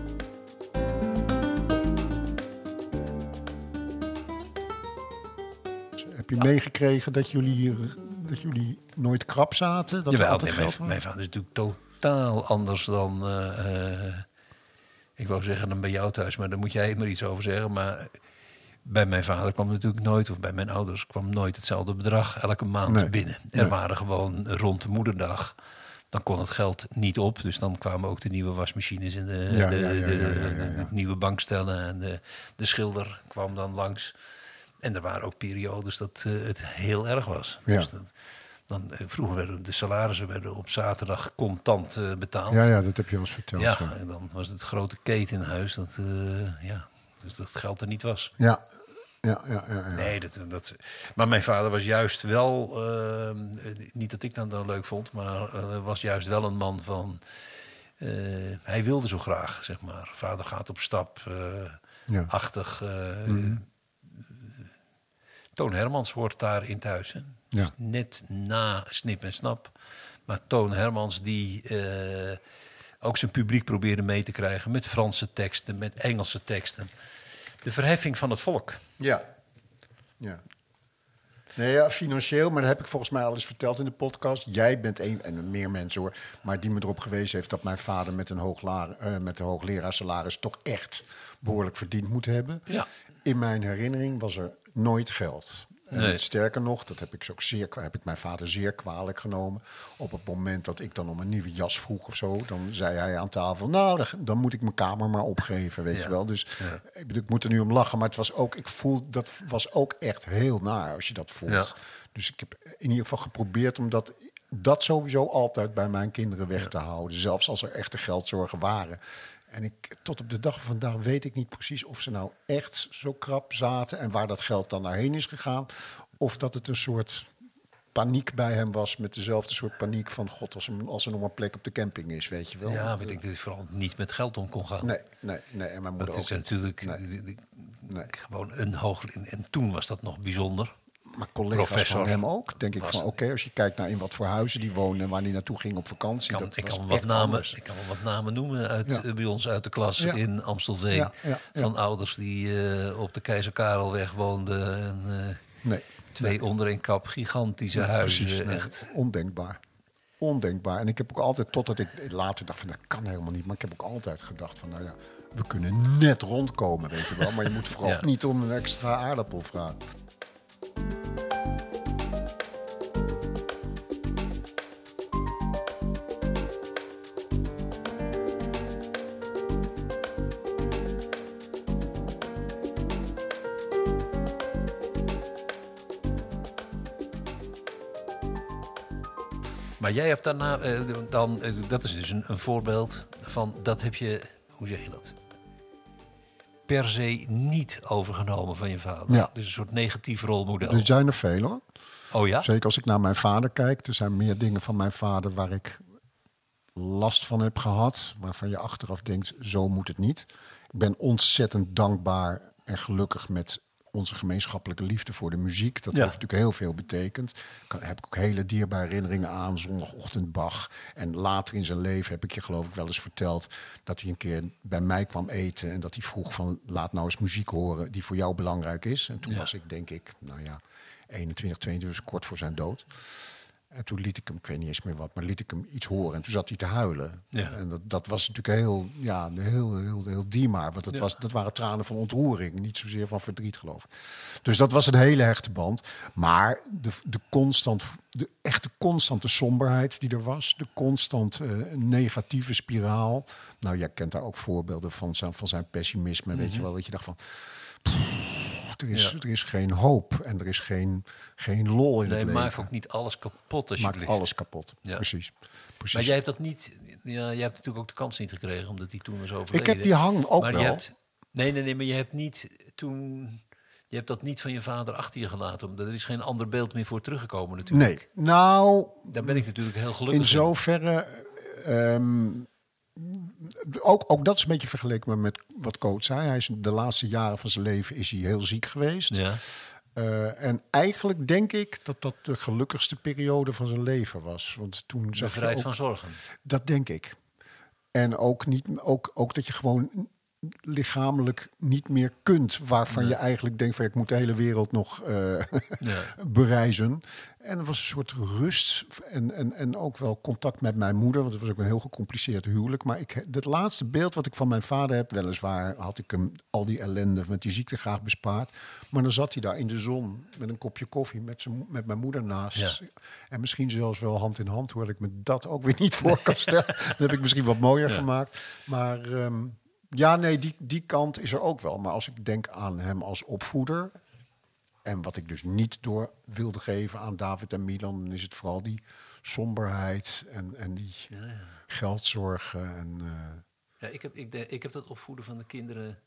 Heb je ja. meegekregen dat jullie, dat jullie nooit krap zaten? Dat Jawel, er altijd nee, geld mijn, mijn vader is natuurlijk totaal anders dan... Uh, uh, ik wou zeggen dan bij jou thuis, maar daar moet jij maar iets over zeggen. Maar bij mijn vader kwam natuurlijk nooit, of bij mijn ouders kwam nooit hetzelfde bedrag elke maand nee. binnen. Er nee. waren gewoon rond de moederdag, dan kon het geld niet op. Dus dan kwamen ook de nieuwe wasmachines en de, ja, de, ja, ja, de, ja, ja, ja, ja. de nieuwe bankstellen. En de, de schilder kwam dan langs. En er waren ook periodes dat uh, het heel erg was. Ja. Dus dat, dan, vroeger werden de salarissen werden op zaterdag contant uh, betaald. Ja, ja, dat heb je al eens verteld. Ja, ja. En dan was het grote keten in huis dat, uh, ja, dus dat geld er niet was. Ja, ja, ja. ja, ja. Nee, dat, dat, maar mijn vader was juist wel, uh, niet dat ik dat dan leuk vond, maar uh, was juist wel een man van, uh, hij wilde zo graag, zeg maar. Vader gaat op stap, uh, ja. achtig. Uh, mm-hmm. Toon Hermans hoort daar in thuis, hè? Ja. Dus net na Snip en Snap. Maar Toon Hermans die uh, ook zijn publiek probeerde mee te krijgen... met Franse teksten, met Engelse teksten. De verheffing van het volk. Ja. ja. Nee, ja, financieel, maar dat heb ik volgens mij al eens verteld in de podcast. Jij bent een, en meer mensen hoor... maar die me erop gewezen heeft dat mijn vader met een, hooglaar, uh, met een hoogleraarsalaris... toch echt behoorlijk verdiend moet hebben. Ja. In mijn herinnering was er nooit geld... Nee. En sterker nog, dat heb ik, ook zeer, heb ik mijn vader zeer kwalijk genomen. Op het moment dat ik dan om een nieuwe jas vroeg of zo... dan zei hij aan tafel, nou, dan, dan moet ik mijn kamer maar opgeven, weet ja. je wel. Dus ja. ik, bedoel, ik moet er nu om lachen, maar het was ook, ik voel, dat was ook echt heel naar als je dat voelt. Ja. Dus ik heb in ieder geval geprobeerd om dat, dat sowieso altijd bij mijn kinderen weg ja. te houden. Zelfs als er echte geldzorgen waren... En ik, tot op de dag van vandaag weet ik niet precies of ze nou echt zo krap zaten... en waar dat geld dan naar heen is gegaan. Of dat het een soort paniek bij hem was met dezelfde soort paniek van... God, als er, als er nog maar plek op de camping is, weet je wel. Ja, weet ik dat hij vooral niet met geld om kon gaan. Nee, nee, nee. En mijn moeder dat is ook natuurlijk nee. die, die, nee. gewoon een hoger... En, en toen was dat nog bijzonder. Maar collega's Professor van hem ook, denk ik van... oké, okay, als je kijkt naar in wat voor huizen die wonen... en waar die naartoe ging op vakantie... Ik kan, dat ik was kan, wat, namen, anders. ik kan wel wat namen noemen uit, ja. uh, bij ons uit de klas ja. in Amstelveen. Ja, ja, ja. Van ouders die uh, op de Keizer Karelweg woonden. En, uh, nee. Twee nee. onder een kap, gigantische ja, huizen. Precies, nee. Echt. Ondenkbaar. Ondenkbaar. En ik heb ook altijd, totdat ik later dacht van... dat kan helemaal niet. Maar ik heb ook altijd gedacht van... nou ja, we kunnen net rondkomen, weet je wel. Maar je moet vooral ja. niet om een extra aardappel vragen. Maar jij hebt daarna, uh, dan, uh, dat is dus een, een voorbeeld van, dat heb je, hoe zeg je dat? Per se niet overgenomen van je vader. Ja. Dus een soort negatief rolmodel. Er zijn er veel hoor. Oh ja? Zeker als ik naar mijn vader kijk. Er zijn meer dingen van mijn vader waar ik last van heb gehad. Waarvan je achteraf denkt, zo moet het niet. Ik ben ontzettend dankbaar en gelukkig met onze gemeenschappelijke liefde voor de muziek. Dat ja. heeft natuurlijk heel veel betekend. Daar heb ik ook hele dierbare herinneringen aan. Zondagochtend Bach. En later in zijn leven heb ik je geloof ik wel eens verteld dat hij een keer bij mij kwam eten. En dat hij vroeg van, laat nou eens muziek horen die voor jou belangrijk is. En toen ja. was ik denk ik, nou ja, eenentwintig, tweeëntwintig, kort voor zijn dood. En toen liet ik hem, ik weet niet eens meer wat, maar liet ik hem iets horen. En toen zat hij te huilen. Ja. En dat, dat was natuurlijk heel, ja, heel, heel, heel dierbaar. Want dat, ja. was, dat waren tranen van ontroering, niet zozeer van verdriet, geloof ik. Dus dat was een hele hechte band. Maar de, de, constant, de echte constante somberheid die er was, de constant uh, negatieve spiraal. Nou, jij kent daar ook voorbeelden van zijn, van zijn pessimisme. Mm-hmm. Weet je wel, dat je dacht van, pff, er is, ja. er is geen hoop en er is geen, geen lol in nee, het leven. Maak ook niet alles kapot alsjeblieft. Maak alles kapot, ja. precies. Precies. Maar jij hebt dat niet, ja, jij hebt natuurlijk ook de kans niet gekregen, omdat die toen was overleden. Ik heb die hang ook maar wel. Je hebt, nee, nee, nee, maar je hebt niet toen, je hebt dat niet van je vader achter je gelaten. Omdat er is geen ander beeld meer voor teruggekomen natuurlijk. Nee, nou, daar ben ik natuurlijk heel gelukkig in zoverre. Um, ook, ook dat is een beetje vergeleken met wat Koot zei. Hij is de laatste jaren van zijn leven is hij heel ziek geweest. Ja. Uh, en eigenlijk denk ik dat dat de gelukkigste periode van zijn leven was. Want toen zag je ook, van zorgen. Dat denk ik. En ook, niet, ook, ook dat je gewoon lichamelijk niet meer kunt. Waarvan nee. je eigenlijk denkt van ik moet de hele wereld nog uh, ja. bereizen. En er was een soort rust en, en, en ook wel contact met mijn moeder. Want het was ook een heel gecompliceerd huwelijk. Maar ik, het laatste beeld wat ik van mijn vader heb, weliswaar had ik hem al die ellende met die ziekte graag bespaard. Maar dan zat hij daar in de zon met een kopje koffie met, zijn, met mijn moeder naast. Ja. En misschien zelfs wel hand in hand, hoewel ik me dat ook weer niet voor kan stellen. Dat heb ik misschien wat mooier ja. gemaakt. Maar um, ja, nee, die, die kant is er ook wel. Maar als ik denk aan hem als opvoeder, en wat ik dus niet door wilde geven aan David en Milan, dan is het vooral die somberheid en, en die ja, ja. geldzorgen. En, uh... ja, ik, heb, ik, de, ik heb dat opvoeden van de kinderen,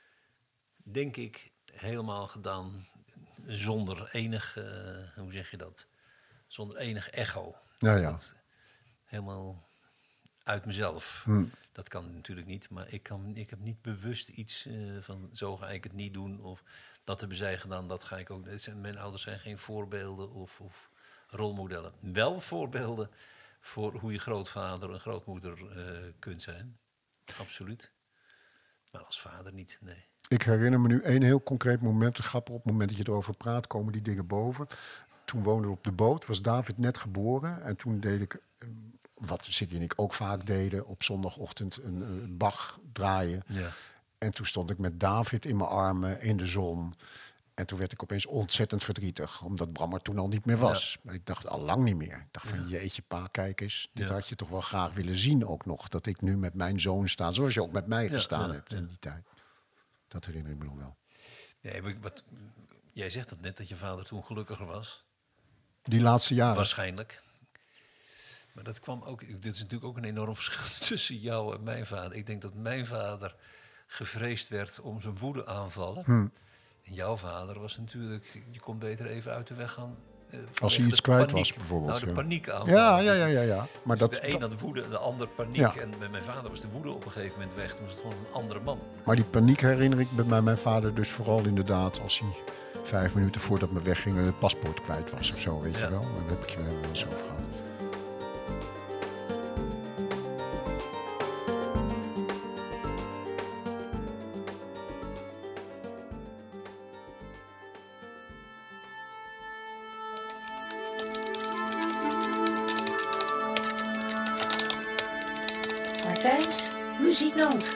denk ik, helemaal gedaan zonder enig, uh, hoe zeg je dat? Zonder enig echo. Ja, ja. Dat, helemaal uit mezelf. Hm. Dat kan natuurlijk niet, maar ik, kan, ik heb niet bewust iets uh, van zo ga ik het niet doen of dat hebben zij gedaan, dat ga ik ook. Zijn, mijn ouders zijn geen voorbeelden of, of rolmodellen. Wel voorbeelden voor hoe je grootvader en grootmoeder uh, kunt zijn. Absoluut. Maar als vader niet, nee. Ik herinner me nu één heel concreet moment. Grappig, op het moment dat je erover praat, komen die dingen boven. Toen woonden we op de boot, was David net geboren. En toen deed ik, wat Sidney en ik ook vaak deden, op zondagochtend een, een Bach draaien. Ja. En toen stond ik met David in mijn armen in de zon. En toen werd ik opeens ontzettend verdrietig. Omdat Bram er toen al niet meer was. Ja. Maar ik dacht al lang niet meer. Ik dacht van ja. jeetje pa, kijk eens. Dit ja. had je toch wel graag willen zien ook nog. Dat ik nu met mijn zoon sta. Zoals je ook met mij gestaan ja, ja, hebt ja. in die tijd. Dat herinner ik me nog wel. Nee, maar wat, jij zegt het net dat je vader toen gelukkiger was. Die laatste jaren. Waarschijnlijk. Maar dat kwam ook. Dit is natuurlijk ook een enorm verschil tussen jou en mijn vader. Ik denk dat mijn vader gevreesd werd om zijn woede aanvallen. Hmm. En jouw vader was natuurlijk, je kon beter even uit de weg gaan. Uh, Als hij iets kwijt was, bijvoorbeeld. Nou, de ja. paniek aanvallen. Ja, ja, ja, ja, ja. Maar dus dat, de een had woede en de ander paniek. Ja. En bij mijn vader was de woede op een gegeven moment weg. Toen was het gewoon een andere man. Maar die paniek herinner ik bij mijn vader dus vooral inderdaad als hij vijf minuten voordat we weggingen het paspoort kwijt was of zo, weet ja. je wel. Daar heb ik je wel eens over gehad. Martijns Muzieknoot.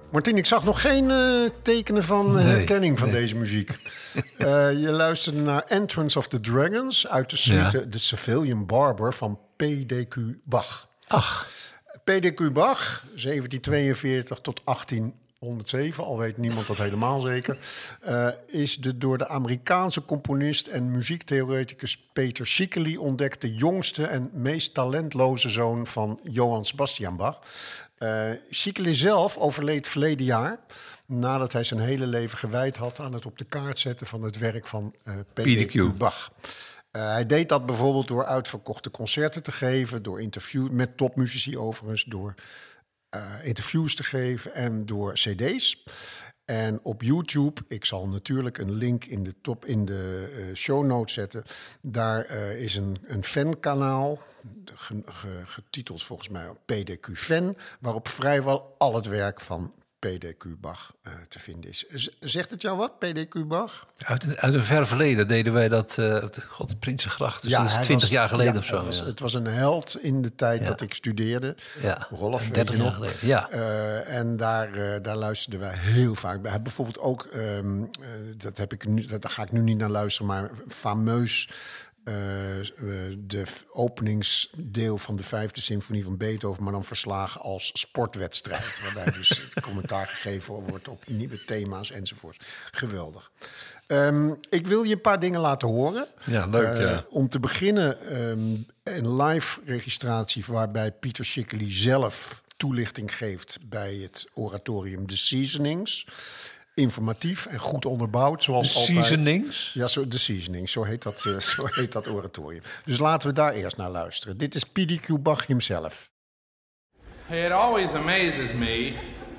Martien, ik zag nog geen uh, tekenen van uh, nee, herkenning van nee. deze muziek. uh, je luisterde naar Entrance of the Dragons uit de suite ja. The Civilian Barber van P D Q Bach. Ach. P D Q Bach, zeventien tweeënveertig tot achttienhonderdzeven, al weet niemand dat helemaal zeker, uh, is de door de Amerikaanse componist en muziektheoreticus Peter Schickele ontdekte jongste en meest talentloze zoon van Johann Sebastian Bach. Uh, Schickele zelf overleed verleden jaar, nadat hij zijn hele leven gewijd had aan het op de kaart zetten van het werk van uh, P D Q Bach. Uh, hij deed dat bijvoorbeeld door uitverkochte concerten te geven, door interviews met topmuzici overigens, door uh, interviews te geven en door cd's. En op YouTube, ik zal natuurlijk een link in de, top, in de uh, show notes zetten. Daar uh, is een, een fankanaal, ge, ge, getiteld volgens mij P D Q Fan, waarop vrijwel al het werk van P D Q Bach uh, te vinden is. Z- zegt het jou wat, P D Q Bach? Uit, uit een ver verleden deden wij dat uh, op de God, Prinsengracht. Dus ja, dat is twintig jaar geleden ja, of zo. Het was, ja. het was een held in de tijd ja. dat ik studeerde. Ja, Rolf, dertig jaar geleden. Ja. Uh, en daar, uh, daar luisterden wij heel vaak bij. Bijvoorbeeld ook, um, uh, dat heb ik nu, dat, daar ga ik nu niet naar luisteren, maar fameus. Uh, de openingsdeel van de vijfde symfonie van Beethoven, maar dan verslagen als sportwedstrijd, waarbij dus commentaar gegeven wordt op nieuwe thema's enzovoort. Geweldig. Um, ik wil je een paar dingen laten horen. Ja, leuk. Uh, ja. Om te beginnen um, een live registratie waarbij Peter Schickele zelf toelichting geeft bij het oratorium The Seasonings. Informatief en goed onderbouwd, zoals de altijd. Seasonings? Ja, zo, de Seasonings, zo heet, dat, uh, zo heet dat oratorium. Dus laten we daar eerst naar luisteren. Dit is P D Q Bach himself. It always amazes me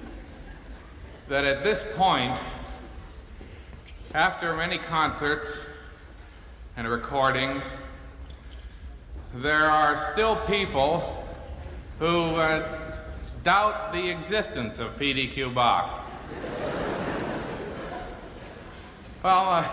that at this point, after many concerts and a recording, there are still people who uh, doubt the existence of P D Q Bach. Well, uh,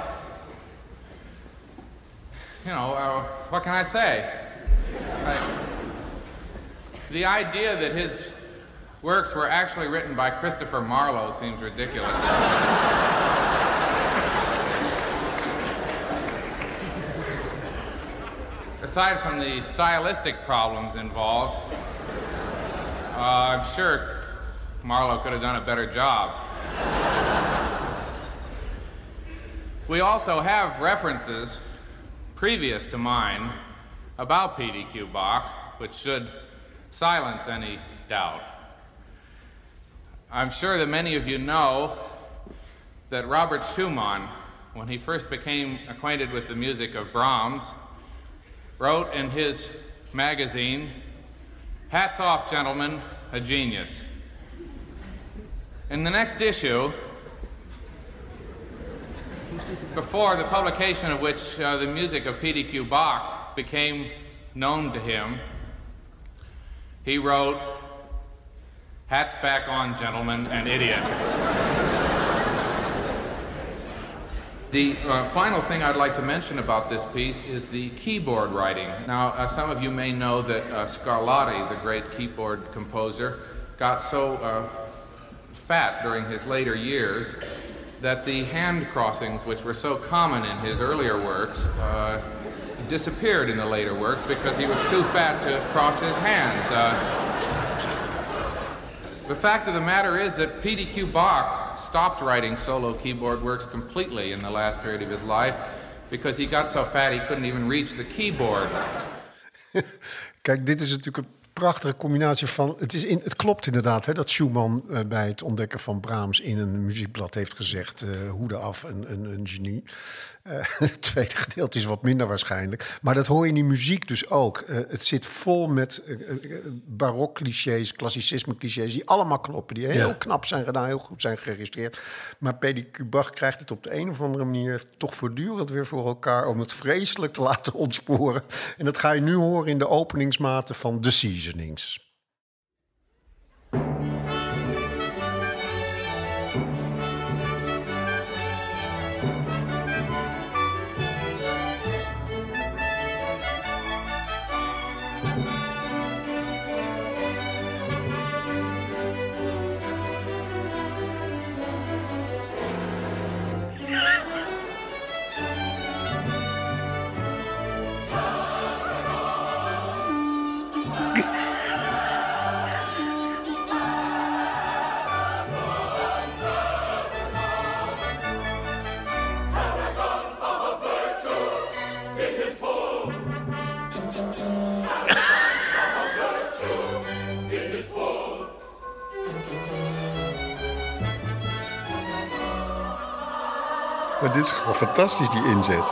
you know, uh, what can I say? I, the idea that his works were actually written by Christopher Marlowe seems ridiculous. Aside from the stylistic problems involved, uh, I'm sure Marlowe could have done a better job. We also have references previous to mine about P D Q Bach, which should silence any doubt. I'm sure that many of you know that Robert Schumann, when he first became acquainted with the music of Brahms, wrote in his magazine, "Hats off, gentlemen, a genius." In the next issue, before the publication of which uh, the music of P D Q Bach became known to him, he wrote, "Hats back on, gentlemen, an idiot." The uh, final thing I'd like to mention about this piece is the keyboard writing. Now, uh, some of you may know that uh, Scarlatti, the great keyboard composer, got so uh, fat during his later years that the hand crossings, which were so common in his earlier works, uh, disappeared in the later works because he was too fat to cross his hands. Uh, the fact of the matter is that P D Q Bach stopped writing solo keyboard works completely in the last period of his life because he got so fat he couldn't even reach the keyboard. Kijk, dit is natuurlijk een prachtige combinatie van. Het, is in, het klopt inderdaad hè, dat Schumann uh, bij het ontdekken van Brahms in een muziekblad heeft gezegd: uh, hoede af, een, een, een genie. Uh, het tweede gedeelte is wat minder waarschijnlijk. Maar dat hoor je in die muziek dus ook. Uh, het zit vol met uh, uh, barok-clichés, klassicisme-clichés, die allemaal kloppen. Die heel ja. knap zijn gedaan, heel goed zijn geregistreerd. Maar P D Q Bach krijgt het op de een of andere manier toch voortdurend weer voor elkaar om het vreselijk te laten ontsporen. En dat ga je nu horen in de openingsmaten van The Seasonings. Maar dit is gewoon fantastisch, die inzet.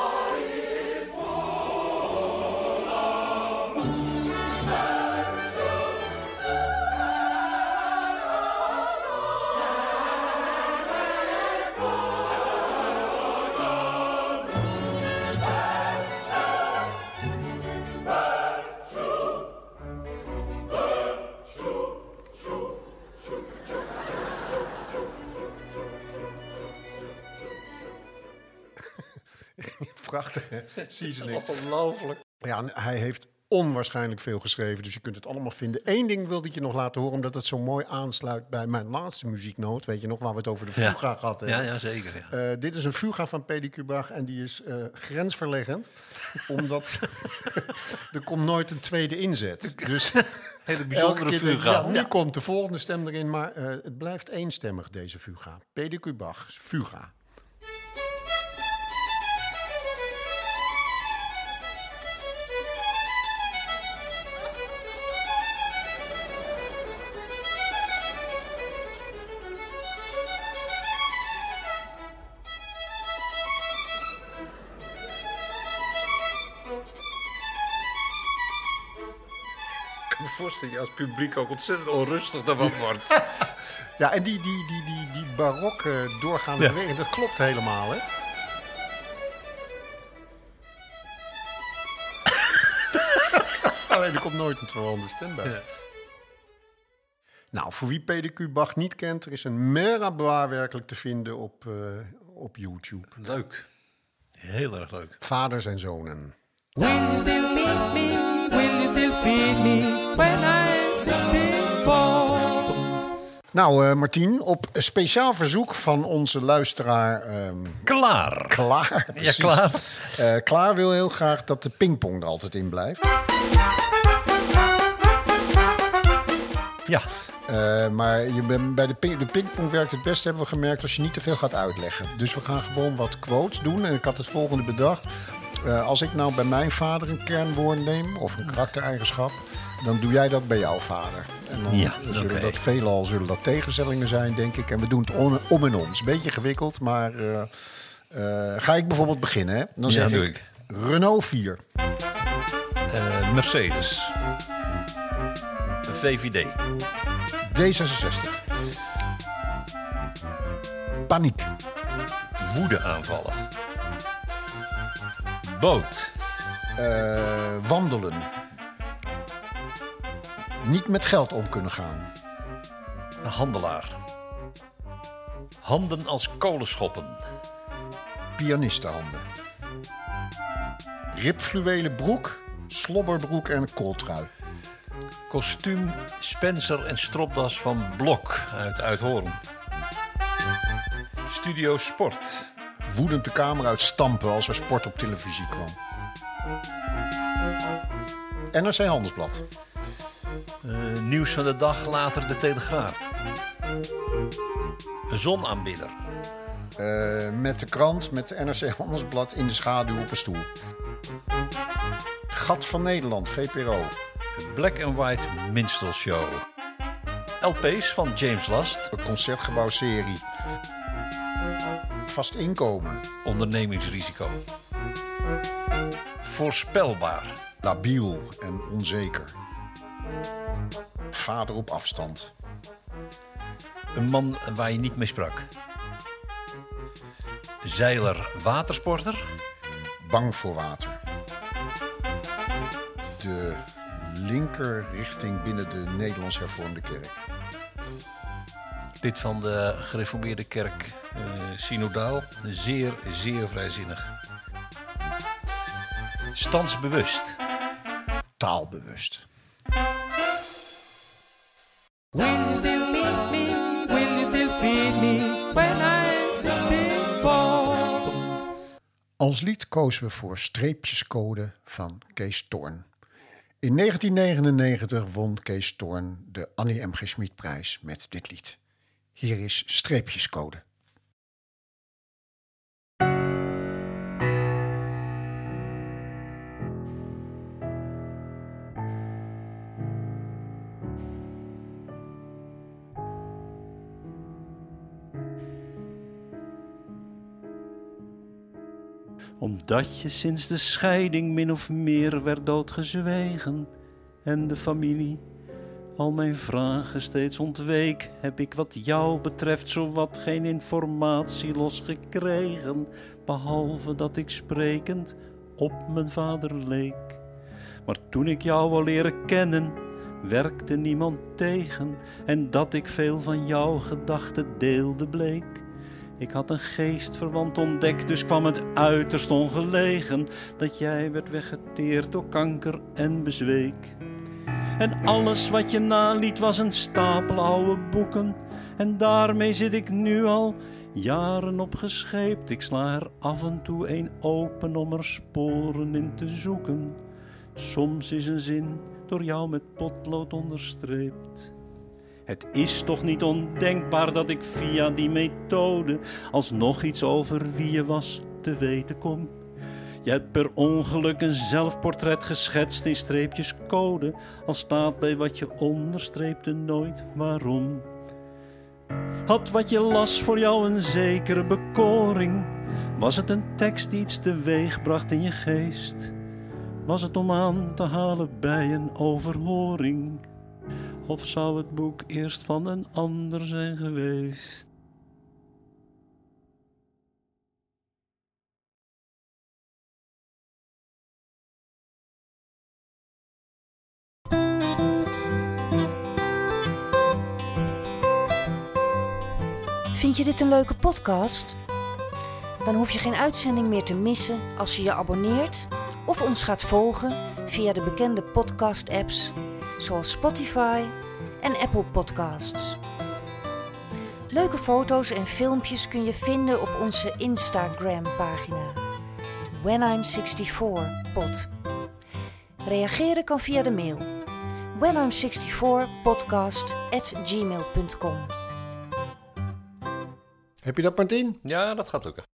Prachtig, hè? Seasoning. Ongelooflijk. Ja, hij heeft onwaarschijnlijk veel geschreven, dus je kunt het allemaal vinden. Eén ding wilde ik je nog laten horen, omdat het zo mooi aansluit bij mijn laatste muzieknoot. Weet je nog, waar we het over de fuga ja. gehad hebben. Ja, ja zeker. Ja. Uh, dit is een fuga van P. D. Q. Bach en die is uh, grensverleggend, omdat er komt nooit een tweede inzet. Dus hele bijzondere fuga. Ja, nu ja. komt de volgende stem erin, maar uh, het blijft eenstemmig, deze fuga. P. D. Q. Bach, fuga. Ik kan me voorstellen dat je als publiek ook ontzettend onrustig daarvan wordt. Ja, en die, die, die, die, die barokke doorgaande ja. beweging, dat klopt helemaal, hè? Alleen er komt nooit een tweehonderde stem bij. Ja. Nou, voor wie P. D. Q. Bach niet kent, er is een Merabah werkelijk te vinden op, uh, op YouTube. Leuk. Heel erg leuk. Vaders en zonen. Will you still meet me? Will you still feed me when I'm sixty-four? Nou, uh, Martien, op speciaal verzoek van onze luisteraar... Um, Klaar. Klaar, precies. Ja, Klaar. Uh, Klaar wil heel graag dat de pingpong er altijd in blijft. Ja. Uh, maar je ben, bij de, ping, de pingpong werkt het best, hebben we gemerkt, als je niet te veel gaat uitleggen. Dus we gaan gewoon wat quotes doen. En ik had het volgende bedacht. Uh, als ik nou bij mijn vader een kernwoord neem, of een karaktereigenschap, dan doe jij dat bij jouw vader. En dan ja, zullen okay. dat veelal zullen dat tegenstellingen zijn, denk ik. En we doen het om, om en om. Het is een beetje gewikkeld, maar uh, uh, ga ik bijvoorbeeld beginnen. Hè? Dan zeg ja, ik, ik Renault vier. Uh, Mercedes. V V D. D zesenzestig. Paniek. Woede aanvallen. Boot. Uh, wandelen. Niet met geld om kunnen gaan. Handelaar. Handen als kolenschoppen. Pianistenhanden. Ribfluwelen broek, slobberbroek en kooltrui. Kostuum, Spencer en stropdas van Blok uit Uithoorn. Studio Sport. Woedend de kamer uitstampen als er sport op televisie kwam. N R C Handelsblad. Uh, nieuws van de dag, later de Telegraaf. Een zonaanbidder. Uh, met de krant, met de N R C Handelsblad in de schaduw op een stoel. Gat van Nederland, V P R O. Black and White Minstrel Show. L P's van James Last. Een concertgebouwserie. Vast inkomen. Ondernemingsrisico. Voorspelbaar. Labiel en onzeker. Vader op afstand. Een man waar je niet mee sprak. Zeiler watersporter. Bang voor water. De linkerrichting binnen de Nederlands Hervormde Kerk. Lid van de gereformeerde kerk uh, synodaal. Zeer, zeer vrijzinnig. Standsbewust. Taalbewust. Will you still meet me? Will you still feed me when I'm sixty-four? Als lied kozen we voor Streepjescode van Kees Toorn. In negentien negenennegentig won Kees Toorn de Annie M G Schmid-prijs met dit lied. Hier is Streepjescode. Omdat je sinds de scheiding min of meer werd doodgezwegen en de familie al mijn vragen steeds ontweek, heb ik wat jou betreft zowat geen informatie losgekregen, behalve dat ik sprekend op mijn vader leek. Maar toen ik jou wou leren kennen, werkte niemand tegen, en dat ik veel van jouw gedachten deelde bleek. Ik had een geestverwant ontdekt, dus kwam het uiterst ongelegen dat jij werd weggeteerd door kanker en bezweek. En alles wat je naliet was een stapel oude boeken, en daarmee zit ik nu al jaren opgescheept. Ik sla er af en toe een open om er sporen in te zoeken. Soms is een zin door jou met potlood onderstreept. Het is toch niet ondenkbaar dat ik via die methode alsnog iets over wie je was te weten kom. Je hebt per ongeluk een zelfportret geschetst in streepjes code, al staat bij wat je onderstreepte nooit waarom. Had wat je las voor jou een zekere bekoring? Was het een tekst die iets teweeg bracht in je geest? Was het om aan te halen bij een overhoring? Of zou het boek eerst van een ander zijn geweest? Vind je dit een leuke podcast? Dan hoef je geen uitzending meer te missen als je je abonneert of ons gaat volgen via de bekende podcast-apps zoals Spotify en Apple Podcasts. Leuke foto's en filmpjes kun je vinden op onze Instagram-pagina When I'm sixty-four pod. Reageren kan via de mail when I'm sixty-four podcast at gmail dot com. Heb je dat, Martien? Ja, dat gaat lukken.